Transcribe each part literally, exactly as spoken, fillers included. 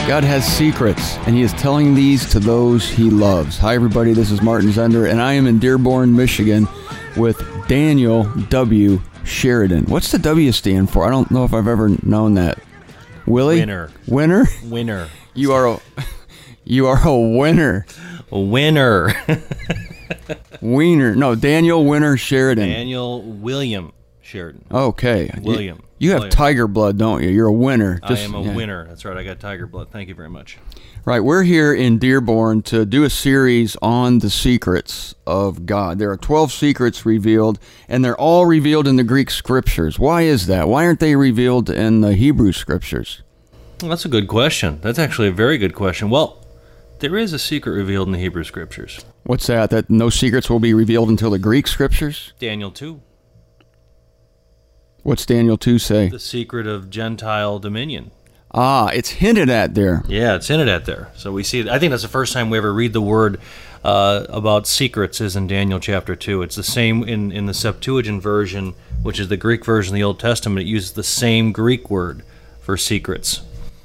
God has secrets, and he is telling these to those he loves. Hi, everybody. This is Martin Zender, and I am in Dearborn, Michigan with Daniel W. Sheridan. What's the W stand for? I don't know if I've ever known that. Willie? Winner. Winner? Winner. You are a, you are a winner. Winner. Wiener. No, Daniel Winner Sheridan. Daniel William Sheridan. Okay. William. You, you have William. tiger blood, don't you? You're a winner. Just, I am a yeah. winner. That's right. I got tiger blood. Thank you very much. Right. We're here in Dearborn to do a series on the secrets of God. There are twelve secrets revealed, and they're all revealed in the Greek scriptures. Why is that? Why aren't they revealed in the Hebrew scriptures? Well, that's a good question. That's actually a very good question. Well, there is a secret revealed in the Hebrew scriptures. What's that? That no secrets will be revealed until the Greek scriptures? Daniel two. What's Daniel two say? The secret of Gentile dominion. Ah, it's hinted at there. Yeah, it's hinted at there. So we see, I think that's the first time we ever read the word uh, about secrets is in Daniel chapter two. It's the same in, in the Septuagint version, which is the Greek version of the Old Testament. It uses the same Greek word for secrets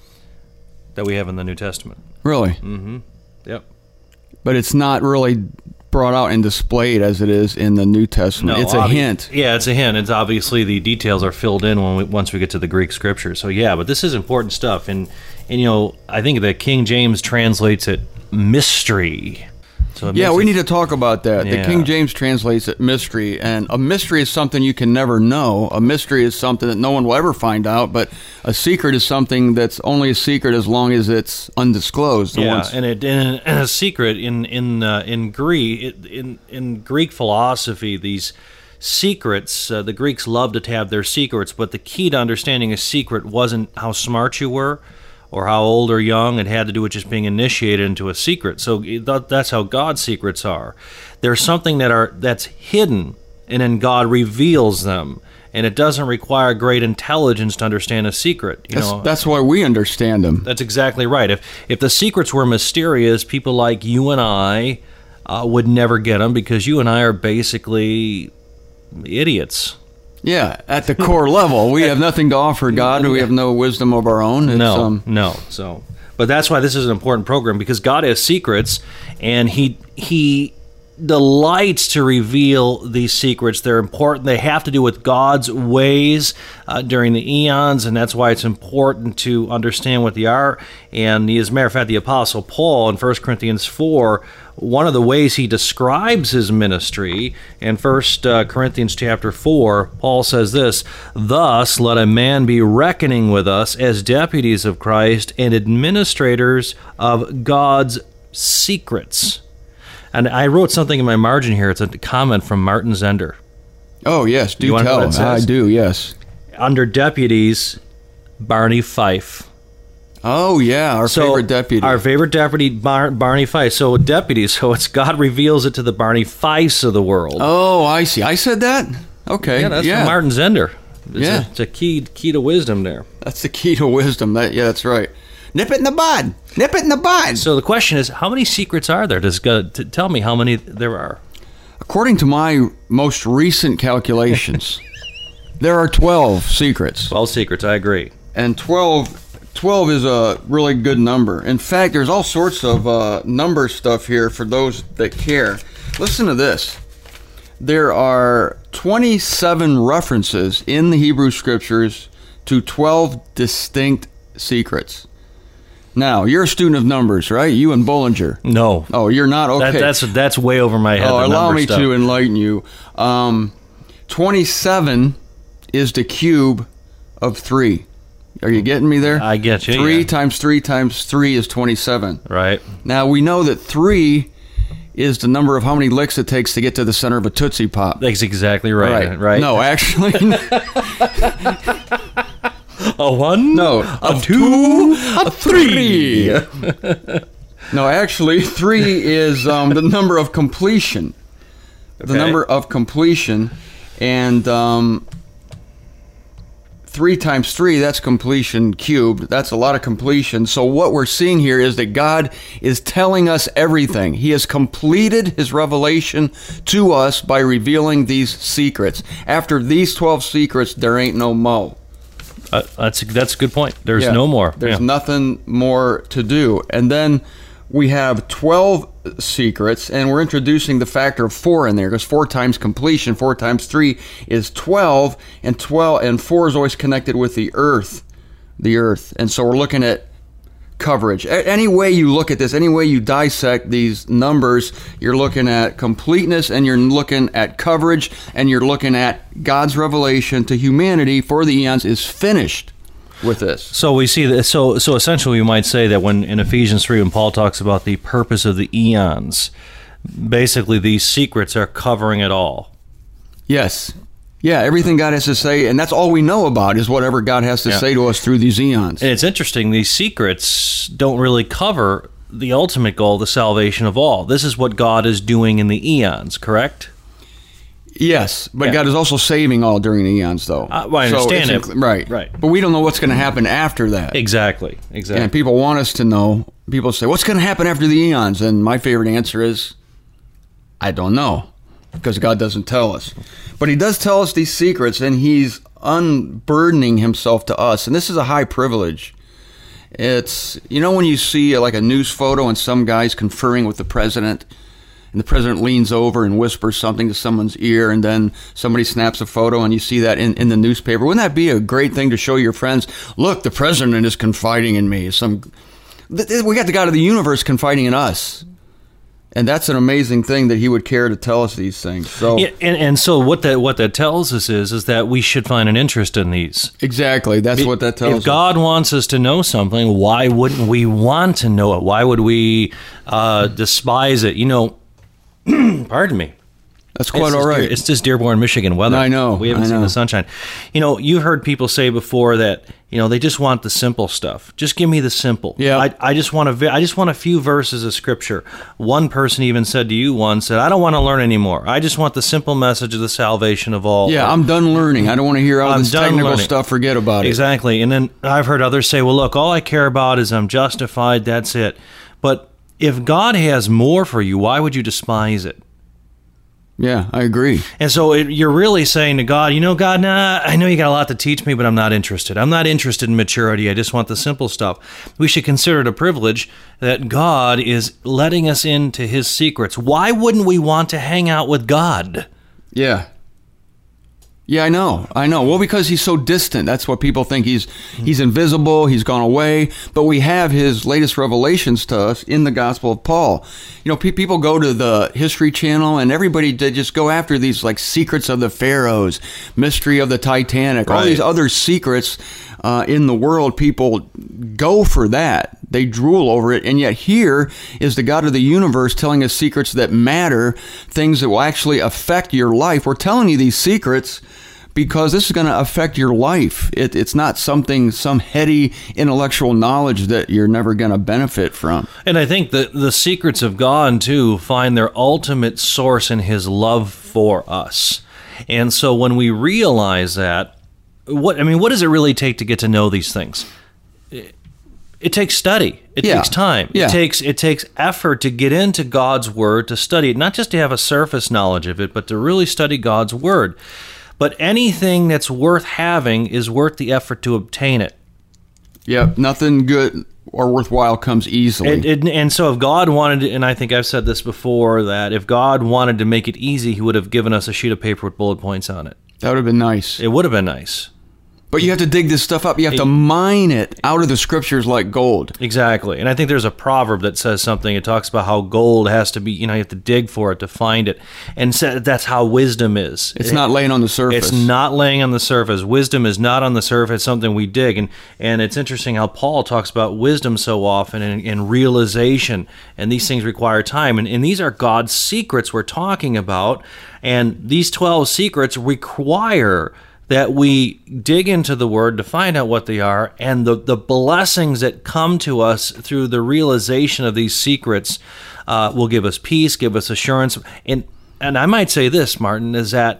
that we have in the New Testament. Really? Mm-hmm. Yep. But it's not really brought out and displayed as it is in the New Testament. No, it's a obvi- hint. Yeah, it's a hint. It's obviously the details are filled in when we, once we get to the Greek scripture. So yeah, but this is important stuff. And, and you know, I think that King James translates it mystery. So it Yeah, makes we it- need to talk about that. The Yeah. King James translates it mystery, and a mystery is something you can never know. A mystery is something that no one will ever find out, but a secret is something that's only a secret as long as it's undisclosed. And Yeah, once- and, it, and a secret in in uh, in Greek in in Greek philosophy, these secrets, uh, the Greeks loved to have their secrets, but the key to understanding a secret wasn't how smart you were or how old or young. It had to do with just being initiated into a secret. So that, that's how God's secrets are. There's something that are that's hidden, and then God reveals them. And it doesn't require great intelligence to understand a secret. You that's, know, that's why we understand them. that's exactly right. If if the secrets were mysterious, people like you and I uh, would never get them because you and I are basically idiots. Yeah, at the core level, we have nothing to offer God. We have no wisdom of our own. It's, No, um, no. So, but that's why this is an important program, because God has secrets, and He He delights to reveal these secrets. They're important. They have to do with God's ways uh, during the eons, and that's why it's important to understand what they are. And as a matter of fact, the Apostle Paul in First Corinthians four, one of the ways he describes his ministry in First Corinthians chapter four, Paul says this: "Thus let a man be reckoning with us as deputies of Christ and administrators of God's secrets." And I wrote something in my margin here. It's a comment from Martin Zender. oh, yes, do You wanna know tell. what it I says? do, yes. Under deputies, Barney Fife. Oh, yeah, our So favorite deputy. Our favorite deputy, Bar- Barney Fife. So deputies, so it's God reveals it to the Barney Fifes of the world. oh, I see. I said that? Okay, yeah, that's yeah. from Martin Zender. It's Yeah. a, it's a key key to wisdom there. That's the key to wisdom. That Yeah, that's right. Nip it in the bud. Nip it in the bud. So the question is, how many secrets are there? Does God t- tell me how many there are? According to my most recent calculations, there are twelve secrets. Twelve secrets. I agree. And twelve, twelve is a really good number. In fact, there's all sorts of uh, number stuff here for those that care. Listen to this. There are twenty-seven references in the Hebrew Scriptures to twelve distinct secrets. Now, you're a student of numbers, right? You and Bollinger. No. Oh, you're not? Okay. That, that's that's way over my head. Oh, the allow number me stuff. to enlighten you. Um, twenty-seven is the cube of three. Are you getting me there? I get you, Three yeah. times three times three is twenty-seven. Right. Now, we know that three is the number of how many licks it takes to get to the center of a Tootsie Pop. That's exactly right. Right. No, actually, A one. no. A two. A three. No, actually, three is um, the number of completion. The Okay. number of completion, and um, three times three, that's completion cubed. That's a lot of completion. So what we're seeing here is that God is telling us everything. He has completed his revelation to us by revealing these secrets. After these twelve secrets, there ain't no mo. Uh, that's that's a good point. There's Yeah, no more. There's Yeah. nothing more to do. And then we have twelve secrets, and we're introducing the factor of four in there, because four times completion, four times three is twelve, and twelve and four is always connected with the earth, the earth. And so we're looking at coverage. A- Any way you look at this, any way you dissect these numbers, you're looking at completeness, and you're looking at coverage, and you're looking at God's revelation to humanity for the eons is finished with this. So we see that. So so essentially, we might say that when in Ephesians three, when Paul talks about the purpose of the eons, basically these secrets are covering it all. Yes. Yeah, everything God has to say, and that's all we know about is whatever God has to Yeah. say to us through these eons. And it's interesting, these secrets don't really cover the ultimate goal, the salvation of all. This is what God is doing in the eons, correct? Yes, but Yeah. God is also saving all during the eons, though. Uh, well, I So understand it's it. inc- Right. Right. But we don't know what's going to happen after that. Exactly, exactly. And people want us to know. People say, what's going to happen after the eons? And my favorite answer is, I don't know, because God doesn't tell us. But he does tell us these secrets, and he's unburdening himself to us. And this is a high privilege. It's, you know, when you see like a news photo and some guy's conferring with the president, and the president leans over and whispers something to someone's ear, and then somebody snaps a photo, and you see that in, in the newspaper. Wouldn't that be a great thing to show your friends? Look, the president is confiding in me. Some, we got the God of the universe confiding in us. And that's an amazing thing that he would care to tell us these things. So Yeah, and, and so what that what that tells us is is that we should find an interest in these. exactly, that's what that tells If us. God wants us to know something, why wouldn't we want to know it? Why would we uh, despise it? You know, pardon me. That's quite It's all just right. Dear, it's just Dearborn, Michigan weather. I know, We haven't I seen know. the sunshine. You know, you've heard people say before that, you know, they just want the simple stuff. Just give me the simple. Yeah. I, I just want a, vi- I just want a few verses of scripture. One person even said to you once, said, I don't want to learn anymore. I just want the simple message of the salvation of all. yeah, I'm done learning. I don't want to hear all I'm this done technical learning. stuff. Forget about it. Exactly. And then I've heard others say, well, look, all I care about is I'm justified. That's it. But if God has more for you, why would you despise it? Yeah, I agree. And so it, you're really saying to God, you know, God, nah, I know you got a lot to teach me, but I'm not interested. I'm not interested in maturity. I just want the simple stuff. We should consider it a privilege that God is letting us into his secrets. Why wouldn't we want to hang out with God? Yeah. Yeah, I know. I know. Well, because he's so distant. That's what people think. He's he's invisible. He's gone away. But we have his latest revelations to us in the Gospel of Paul. You know, pe- people go to the History Channel, and everybody they just go after these like secrets of the pharaohs, mystery of the Titanic, all Right. these other secrets uh, in the world. People go for that. They drool over it. And yet here is the God of the universe telling us secrets that matter, things that will actually affect your life. We're telling you these secrets because this is going to affect your life. It, it's not something, some heady intellectual knowledge that you're never going to benefit from. And I think that the secrets of God, too, find their ultimate source in his love for us. And so when we realize that, what I mean, what does it really take to get to know these things? It, it takes study. It Yeah. takes time. Yeah. It takes it takes effort to get into God's Word, to study it, not just to have a surface knowledge of it, but to really study God's Word. But anything that's worth having is worth the effort to obtain it. Yep, nothing good or worthwhile comes easily. And, and, and so if God wanted to, and I think I've said this before, that if God wanted to make it easy, he would have given us a sheet of paper with bullet points on it. that would have been nice. It would have been nice. But you have to dig this stuff up. You have to mine it out of the scriptures like gold. Exactly. And I think there's a proverb that says something. It talks about how gold has to be, you know, you have to dig for it to find it. And so that's how wisdom is. It's not laying on the surface. It's not laying on the surface. Wisdom is not on the surface. It's something we dig. And and it's interesting how Paul talks about wisdom so often and, and realization. And these things require time. And, and these are God's secrets we're talking about. And these twelve secrets require that we dig into the Word to find out what they are, and the, the blessings that come to us through the realization of these secrets uh, will give us peace, give us assurance. And and I might say this, Martin, is that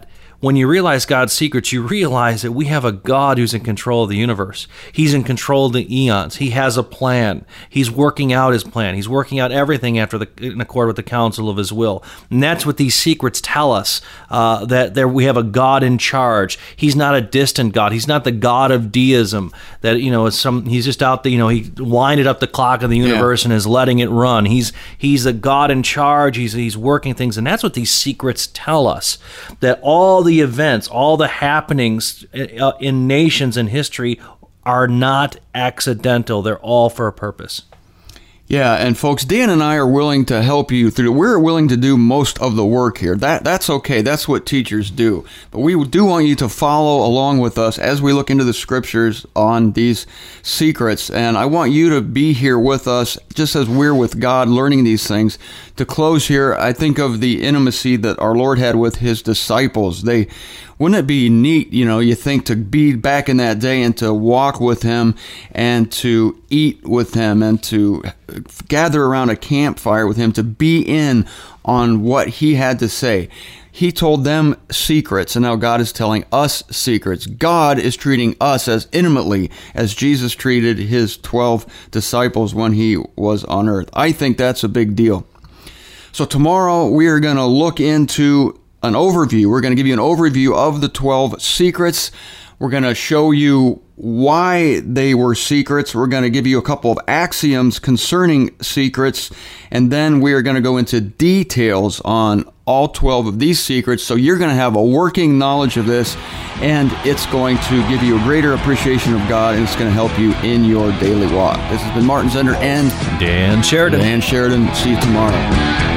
when you realize God's secrets, you realize that we have a God who's in control of the universe. He's in control of the eons. He has a plan. He's working out his plan. He's working out everything after the, in accord with the counsel of his will. And that's what these secrets tell us, uh, that there we have a God in charge. He's not a distant God. He's not the God of deism that, you know, is some, he's just out there, you know, he winded up the clock of the universe yeah. and is letting it run. He's he's a God in charge. He's he's working things. And that's what these secrets tell us, that all the events, all the happenings in nations and history are not accidental. They're all for a purpose. Yeah, and folks, Dan and I are willing to help you through. We're willing to do most of the work here. That That's okay. That's what teachers do. But we do want you to follow along with us as we look into the scriptures on these secrets. And I want you to be here with us, just as we're with God learning these things. To close here, I think of the intimacy that our Lord had with his disciples. They Wouldn't it be neat, you know, you think, to be back in that day and to walk with him and to eat with him and to gather around a campfire with him, to be in on what he had to say. He told them secrets, and now God is telling us secrets. God is treating us as intimately as Jesus treated his twelve disciples when he was on earth. I think that's a big deal. So tomorrow we are going to look into an overview. We're going to give you an overview of the twelve secrets. We're going to show you why they were secrets. We're going to give you a couple of axioms concerning secrets, and then we are going to go into details on all twelve of these secrets. So you're going to have a working knowledge of this, and it's going to give you a greater appreciation of God, and it's going to help you in your daily walk. This has been Martin Zender and Dan Sheridan. Dan Sheridan. See you tomorrow.